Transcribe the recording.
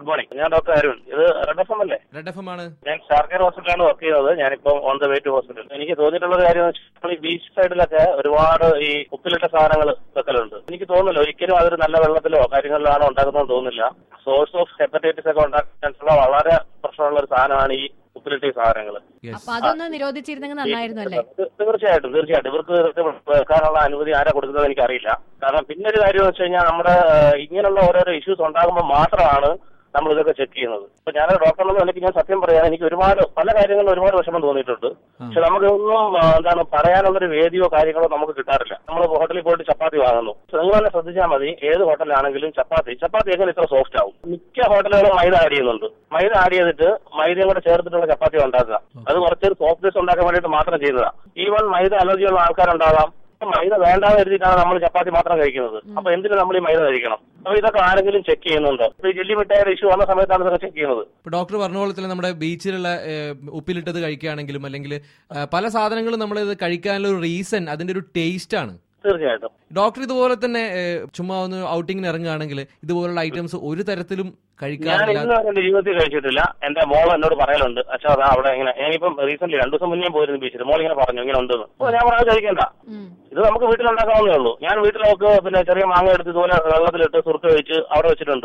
Good morning. ഞാൻ doctor Arun. ഇത് red F M അല്ലേ? റെഡ് എഫ് എം ആണ്. ഞാൻ സർക്കാർ ഹോസ്പിറ്റലാണ് വർക്ക് ചെയ്യുന്നത്. ഞാനിപ്പം on the way to hospital. എനിക്ക് തോന്നിയിട്ടുള്ള കാര്യം വെച്ചാൽ ഈ ബീച്ച് സൈഡിലൊക്കെ ഒരുപാട് ഈ ഉപ്പിലിട്ട സാധനങ്ങൾ വെക്കലുണ്ട്. എനിക്ക് തോന്നുന്നില്ല ഒരിക്കലും അതൊരു നല്ല വെള്ളത്തിലോ കാര്യങ്ങളിലാണോ ഉണ്ടാക്കുന്നതെന്ന് തോന്നുന്നില്ല. സോഴ്സ് ഓഫ് ഹെപ്പറ്റൈറ്റിസ് ഒക്കെ ഉണ്ടാക്കാനുള്ള വളരെ പ്രശ്നമുള്ള ഒരു സാധനമാണ് ഈ ഉപ്പിലിട്ട സാധനങ്ങൾ. അതൊന്ന് നിരോധിച്ചിരുന്നെങ്കിൽ നന്നായിരുന്നു അല്ലേ? തീർച്ചയായിട്ടും ഇവർക്ക് വെക്കാനുള്ള അനുമതി ആരാ കൊടുക്കുന്നത് എനിക്കറിയില്ല. കാരണം പിന്നെ ഒരു കാര്യം എന്ന് വെച്ച് കഴിഞ്ഞാൽ നമ്മുടെ ഇങ്ങനെയുള്ള ഓരോരോ ഇഷ്യൂസ് ഉണ്ടാകുമ്പോൾ മാത്രമാണ് നമ്മൾ ഇതൊക്കെ ചെക്ക് ചെയ്യുന്നത്. ഇപ്പൊ ഞാനൊരു ഡോക്ടറിനെന്ന് എനിക്ക് ഞാൻ സത്യം പറയാൻ എനിക്ക് ഒരുപാട് പല കാര്യങ്ങളിലും ഒരുപാട് വിഷമം തോന്നിയിട്ടുണ്ട്. പക്ഷെ നമുക്കൊന്നും പറയാനുള്ളൊരു വേദിയോ കാര്യങ്ങളോ നമുക്ക് കിട്ടാറില്ല. നമ്മൾ ഹോട്ടലിൽ പോയിട്ട് ചപ്പാത്തി വാങ്ങുന്നു. നിങ്ങൾ തന്നെ ശ്രദ്ധിച്ചാൽ മതി, ഏത് ഹോട്ടലിലാണെങ്കിലും ചപ്പാത്തി എങ്ങനെ ഇത്ര സോഫ്റ്റ് ആവും? മിക്ക ഹോട്ടലുകളും മൈദ ആഡ് ചെയ്യുന്നുണ്ട്. മൈദ ആഡ് ചെയ്തിട്ട് മൈദയും കൂടെ ചേർത്തിട്ടുള്ള ചപ്പാത്തി ഉണ്ടാക്കുക. അത് കുറച്ചൊരു സോഫ്റ്റ്നെസ് ഉണ്ടാക്കാൻ വേണ്ടിയിട്ട് മാത്രം ചെയ്യുന്നതാണ്. ഈവൺ മൈദ അലർജിയുള്ള ആൾക്കാരുണ്ടാകാം. മൈദ വേണ്ടാന്ന് കരുതിയിട്ടാണ് നമ്മൾ ചപ്പാത്തി മാത്രം കഴിക്കുന്നത്. അപ്പൊ എന്തിനു നമ്മൾ ഈ മൈദ കഴിക്കണം? അപ്പൊ ഇതൊക്കെ ആരെങ്കിലും ചെക്ക് ചെയ്യുന്നുണ്ടോ? ഈ ജെല്ലി മിഠായിയുടെ ഇഷ്യൂ വന്ന സമയത്താണ് ഇതൊക്കെ ചെക്ക് ചെയ്യുന്നത്. ഡോക്ടർ പറഞ്ഞ പോലെ തന്നെ നമ്മുടെ ബീച്ചിലുള്ള ഉപ്പിലിട്ടത് കഴിക്കുകയാണെങ്കിലും അല്ലെങ്കിൽ പല സാധനങ്ങളും നമ്മൾ ഇത് കഴിക്കാനുള്ള ഒരു റീസൺ അതിന്റെ ഒരു ടേസ്റ്റ് ആണ്. തീർച്ചയായിട്ടും ഡോക്ടർ ഇതുപോലെ തന്നെ ചുമ്മാ ഒന്ന് ഔട്ടിങ്ങിന് ഇറങ്ങുകയാണെങ്കിൽ ഇതുപോലുള്ള ഐറ്റംസ് ഒരു തരത്തിലും ഞാൻ ഇന്ന് എന്റെ ജീവിതത്തിൽ കഴിച്ചിട്ടില്ല. എന്റെ മോൾ എന്നോട് പറയലുണ്ട്, അച്ഛാ അതാ അവിടെ ഇങ്ങനെ. ഞാനിപ്പം റീസെന്റ് 2 ദിവസം മുന്നേ പോയിരുന്നു ബീച്ചിൽ. മോൾ ഇങ്ങനെ പറഞ്ഞു ഇങ്ങനെ ഉണ്ടെന്ന്. അപ്പൊ ഞാൻ പറഞ്ഞത് കഴിക്കണ്ട, ഇത് നമുക്ക് വീട്ടിലുണ്ടാക്കാവുന്നേ ഉള്ളൂ. ഞാൻ വീട്ടിൽ നമുക്ക് പിന്നെ ചെറിയ മാങ്ങ എടുത്ത് ഇതുപോലെ വെള്ളത്തിലിട്ട് സുറുക്ക് വെച്ച് അവിടെ വെച്ചിട്ടുണ്ട്.